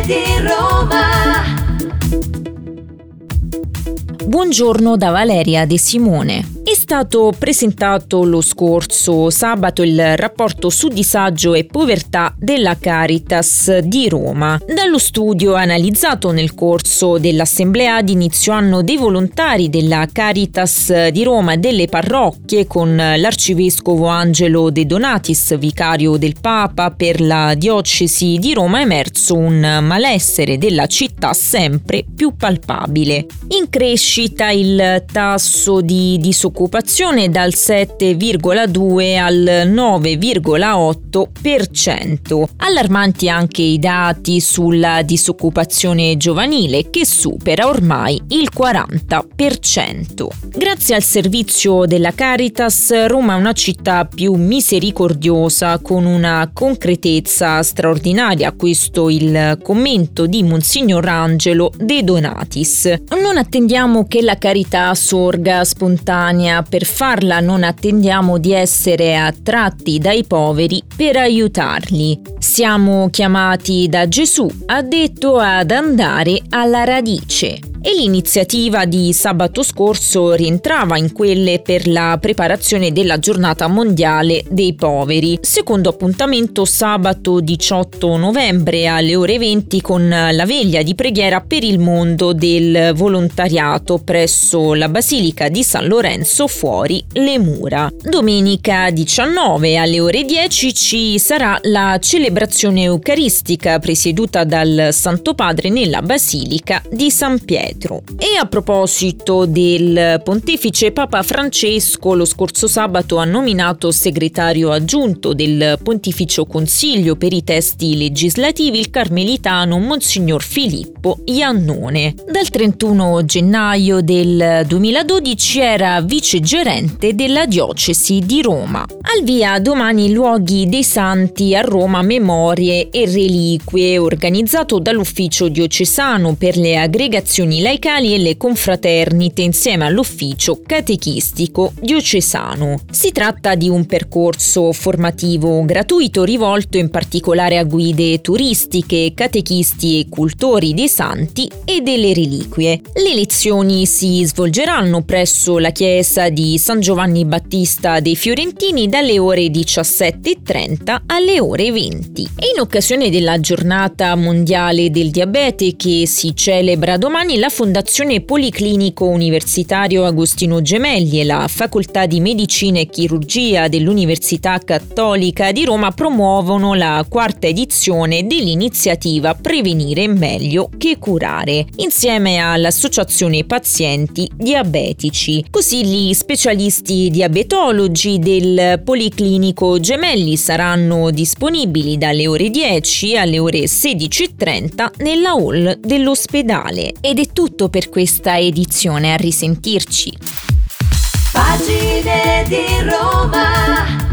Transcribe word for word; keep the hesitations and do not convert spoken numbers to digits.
di Roma. Buongiorno da Valeria De Simone. È stato presentato lo scorso sabato il rapporto su disagio e povertà della Caritas di Roma. Dallo studio analizzato nel corso dell'assemblea di inizio anno dei volontari della Caritas di Roma e delle parrocchie con l'arcivescovo Angelo De Donatis, vicario del Papa per la diocesi di Roma, è emerso un malessere della città sempre più palpabile. In crescita il tasso di disoccupazione dal sette virgola due al nove virgola otto per cento. Allarmanti anche i dati sulla disoccupazione giovanile, che supera ormai il quaranta per cento. Grazie al servizio della Caritas, Roma è una città più misericordiosa con una concretezza straordinaria. Questo il commento di Monsignor Angelo De Donatis. Non attendiamo che la carità sorga spontanea. Per farla non attendiamo di essere attratti dai poveri per aiutarli. Siamo chiamati da Gesù, ha detto, ad andare alla radice. E l'iniziativa di sabato scorso rientrava in quelle per la preparazione della giornata mondiale dei poveri. Secondo appuntamento sabato diciotto novembre alle ore venti con la veglia di preghiera per il mondo del volontariato presso la Basilica di San Lorenzo fuori le mura. Domenica diciannove alle ore dieci ci sarà la celebrazione eucaristica presieduta dal Santo Padre nella Basilica di San Pietro. E a proposito del pontefice, Papa Francesco lo scorso sabato ha nominato segretario aggiunto del Pontificio Consiglio per i testi legislativi il carmelitano Monsignor Filippo Iannone. Dal trentuno gennaio del duemiladodici era vicegerente della diocesi di Roma. Al via domani Luoghi dei Santi a Roma, memorie e reliquie, organizzato dall'ufficio diocesano per le aggregazioni laicali e le confraternite insieme all'ufficio catechistico diocesano. Si tratta di un percorso formativo gratuito rivolto in particolare a guide turistiche, catechisti e cultori dei santi e delle reliquie. Le lezioni si svolgeranno presso la chiesa di San Giovanni Battista dei Fiorentini dalle ore diciassette e trenta alle ore venti. E in occasione della giornata mondiale del diabete che si celebra domani, la Fondazione Policlinico Universitario Agostino Gemelli e la Facoltà di Medicina e Chirurgia dell'Università Cattolica di Roma promuovono la quarta edizione dell'iniziativa Prevenire meglio che curare, insieme all'Associazione Pazienti Diabetici. Così gli specialisti diabetologi del Policlinico Gemelli saranno disponibili dalle ore dieci alle ore sedici e trenta nella hall dell'ospedale. Ed è tutto per questa edizione, a risentirci. Pagine di Roma.